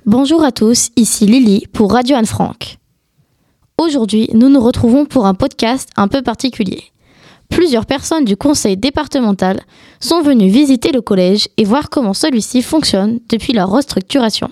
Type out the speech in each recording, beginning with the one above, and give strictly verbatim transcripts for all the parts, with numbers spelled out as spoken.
Bonjour à tous, ici Lily pour Radio Anne-Franck. Aujourd'hui, nous nous retrouvons pour un podcast un peu particulier. Plusieurs personnes du conseil départemental sont venues visiter le collège et voir comment celui-ci fonctionne depuis la restructuration.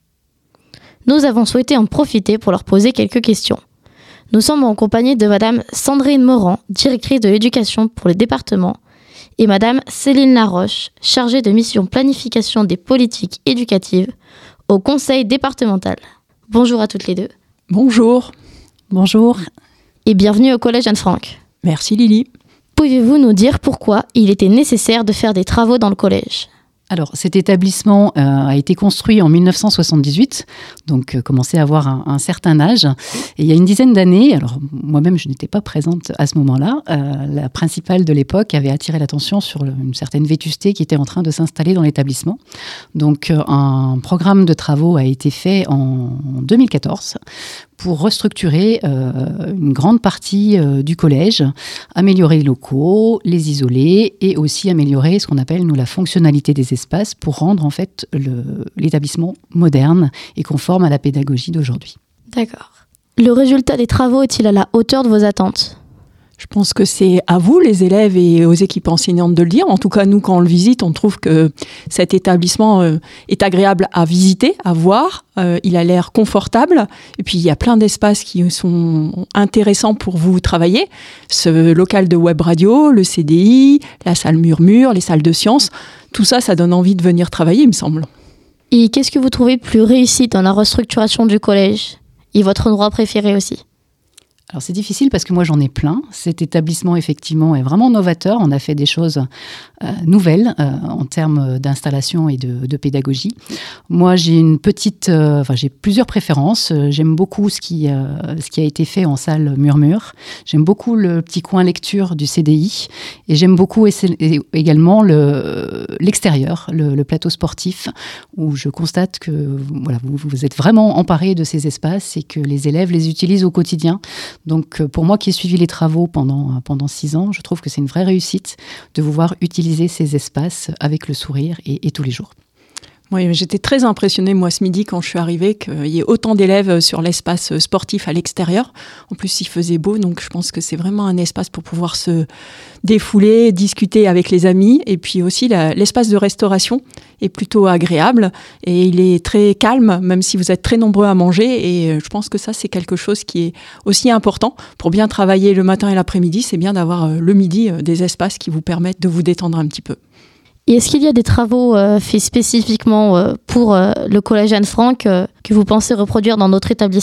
Nous avons souhaité en profiter pour leur poser quelques questions. Nous sommes en compagnie de Madame Sandrine Morand, directrice de l'éducation pour le département, et Madame Céline Laroche, chargée de mission planification des politiques éducatives au conseil départemental. Bonjour à toutes les deux. Bonjour. Bonjour. Et bienvenue au collège Anne-Franck. Merci Lily. Pouvez-vous nous dire pourquoi il était nécessaire de faire des travaux dans le collège ? Alors, cet établissement euh, a été construit en dix-neuf cent soixante-dix-huit, donc euh, commençait à avoir un, un certain âge. Et il y a une dizaine d'années, alors moi-même je n'étais pas présente à ce moment-là, euh, la principale de l'époque avait attiré l'attention sur une certaine vétusté qui était en train de s'installer dans l'établissement. Donc, euh, un programme de travaux a été fait en deux mille quatorze pour restructurer euh, une grande partie euh, du collège, améliorer les locaux, les isoler et aussi améliorer ce qu'on appelle, nous, la fonctionnalité des espaces pour rendre en fait le, l'établissement moderne et conforme à la pédagogie d'aujourd'hui. D'accord. Le résultat des travaux est-il à la hauteur de vos attentes ? Je pense que c'est à vous, les élèves et aux équipes enseignantes de le dire. En tout cas, nous, quand on le visite, on trouve que cet établissement euh, est agréable à visiter, à voir. Euh, il a l'air confortable. Et puis, il y a plein d'espaces qui sont intéressants pour vous travailler. Ce local de web radio, le C D I, la salle Murmure, les salles de sciences. Tout ça, ça donne envie de venir travailler, il me semble. Et qu'est-ce que vous trouvez plus réussi dans la restructuration du collège ? Et votre endroit préféré aussi ? Alors c'est difficile parce que moi j'en ai plein. Cet établissement effectivement est vraiment novateur. On a fait des choses euh, nouvelles euh, en termes d'installation et de, de pédagogie. Moi j'ai une petite, euh, enfin j'ai plusieurs préférences. J'aime beaucoup ce qui, euh, ce qui a été fait en salle Murmure. J'aime beaucoup le petit coin lecture du C D I et j'aime beaucoup également le, l'extérieur, le, le plateau sportif où je constate que voilà, vous, vous êtes vraiment emparés de ces espaces et que les élèves les utilisent au quotidien. Donc, pour moi qui ai suivi les travaux pendant, pendant six ans, je trouve que c'est une vraie réussite de vous voir utiliser ces espaces avec le sourire et, et tous les jours. Oui, j'étais très impressionnée, moi, ce midi, quand je suis arrivée, qu'il y ait autant d'élèves sur l'espace sportif à l'extérieur. En plus, il faisait beau, donc je pense que c'est vraiment un espace pour pouvoir se défouler, discuter avec les amis. Et puis aussi, la, l'espace de restauration est plutôt agréable et il est très calme, même si vous êtes très nombreux à manger. Et je pense que ça, c'est quelque chose qui est aussi important. Pour bien travailler le matin et l'après-midi, c'est bien d'avoir le midi des espaces qui vous permettent de vous détendre un petit peu. Et est-ce qu'il y a des travaux euh, faits spécifiquement euh, pour euh, le collège Anne-Franck euh, que vous pensez reproduire dans notre établissement ?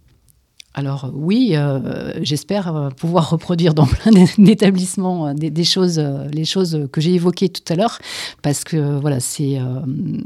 Alors oui, euh, j'espère pouvoir reproduire dans plein d'établissements des, des choses, les choses que j'ai évoquées tout à l'heure, parce que voilà, c'est euh,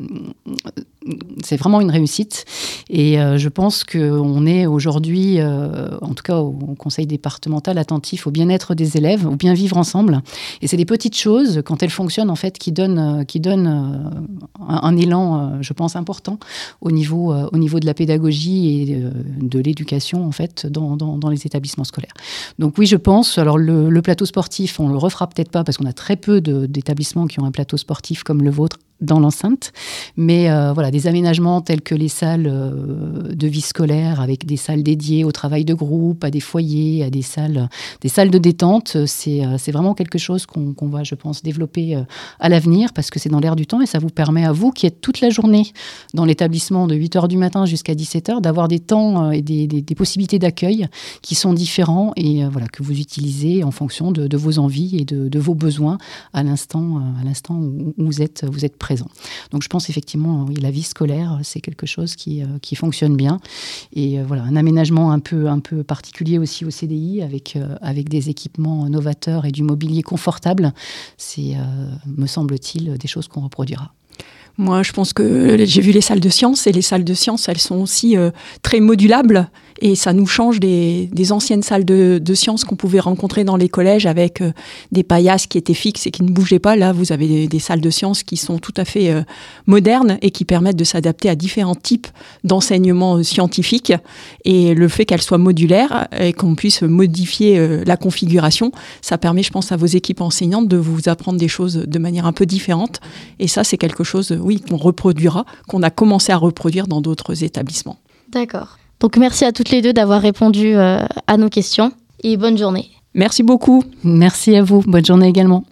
c'est vraiment une réussite. Et euh, je pense qu'on est aujourd'hui, euh, en tout cas au, au conseil départemental, attentif au bien-être des élèves, au bien vivre ensemble. Et c'est des petites choses, quand elles fonctionnent, en fait, qui donnent, qui donnent euh, un, un élan, euh, je pense, important au niveau, euh, au niveau de la pédagogie et euh, de l'éducation, en fait. Fait, dans, dans, dans les établissements scolaires. Donc oui, je pense, alors le, le plateau sportif, on ne le refera peut-être pas parce qu'on a très peu de, d'établissements qui ont un plateau sportif comme le vôtre dans l'enceinte, mais euh, voilà, des aménagements tels que les salles euh, de vie scolaire avec des salles dédiées au travail de groupe, à des foyers, à des salles, des salles de détente, c'est, euh, c'est vraiment quelque chose qu'on, qu'on va, je pense, développer euh, à l'avenir parce que c'est dans l'air du temps et ça vous permet à vous qui êtes toute la journée dans l'établissement de huit heures du matin jusqu'à dix-sept heures d'avoir des temps euh, et des, des, des possibilités d'accueil qui sont différents et euh, voilà, que vous utilisez en fonction de, de vos envies et de, de vos besoins à l'instant, euh, à l'instant où, où vous êtes, vous êtes présent. Donc je pense effectivement, oui, la vie scolaire, c'est quelque chose qui, euh, qui fonctionne bien. Et euh, voilà, un aménagement un peu, un peu particulier aussi au C D I avec, euh, avec des équipements novateurs et du mobilier confortable, c'est, euh, me semble-t-il, des choses qu'on reproduira. Moi, je pense que j'ai vu les salles de sciences et les salles de sciences, elles sont aussi euh, très modulables et ça nous change des, des anciennes salles de, de sciences qu'on pouvait rencontrer dans les collèges avec euh, des paillasses qui étaient fixes et qui ne bougeaient pas. Là, vous avez des, des salles de sciences qui sont tout à fait euh, modernes et qui permettent de s'adapter à différents types d'enseignements euh, scientifiques. Et le fait qu'elles soient modulaires et qu'on puisse modifier euh, la configuration, ça permet, je pense, à vos équipes enseignantes de vous apprendre des choses de manière un peu différente. Et ça, c'est quelque chose, oui, qu'on reproduira, qu'on a commencé à reproduire dans d'autres établissements. D'accord. Donc merci à toutes les deux d'avoir répondu euh, à nos questions et bonne journée. Merci beaucoup. Merci à vous. Bonne journée également.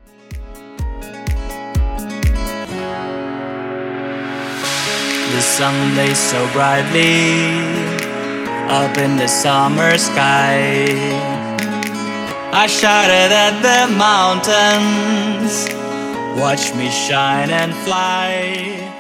The sun lays so brightly up in the summer sky. I shouted at the mountains, watch me shine and fly.